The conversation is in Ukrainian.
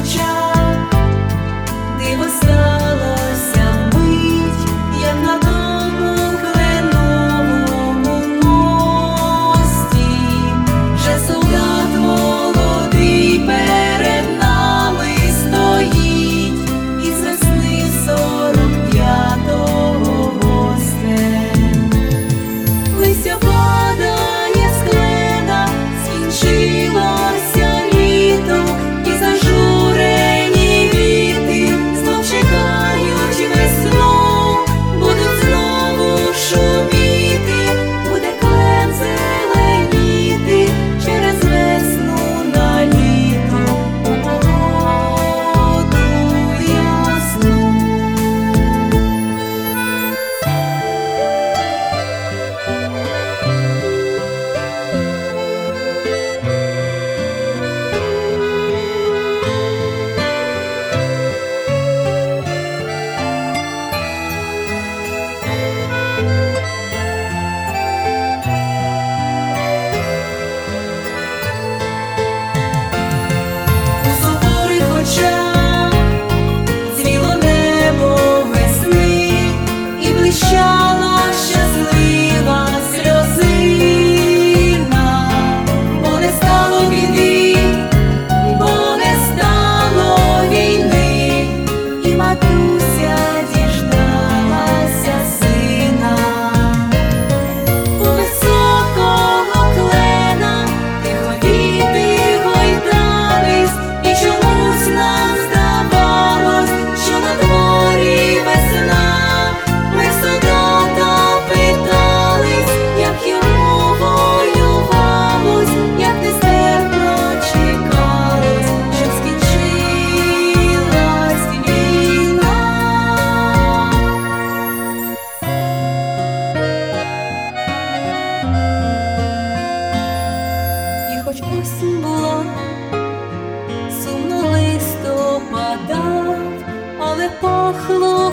почав, диво сталося вмить, як на тому кленовому мості. Вже солдат молодий перед нами стоїть, із весни 45-го гостем. Листя падає з клена, скінчилося літо, і зажурені квіти знов чекають весну. Будуть знову шуміти, буде клен зеленіти через весну на літо у погоду ясну. У суворих очах цвіло небо весни, і блищала щаслива сльозина. Бо не стало біди, бо не стало війни, і матуся діждалася сина. У високого клена тихо віти гойдались, і чомусь нам здавалось, що на дворі весна. Ми в солдата питались, як йому воювалось, як нестерпно чекалось, щоб скінчилась війна. І хоч осінь була, сумно листопада, але пахло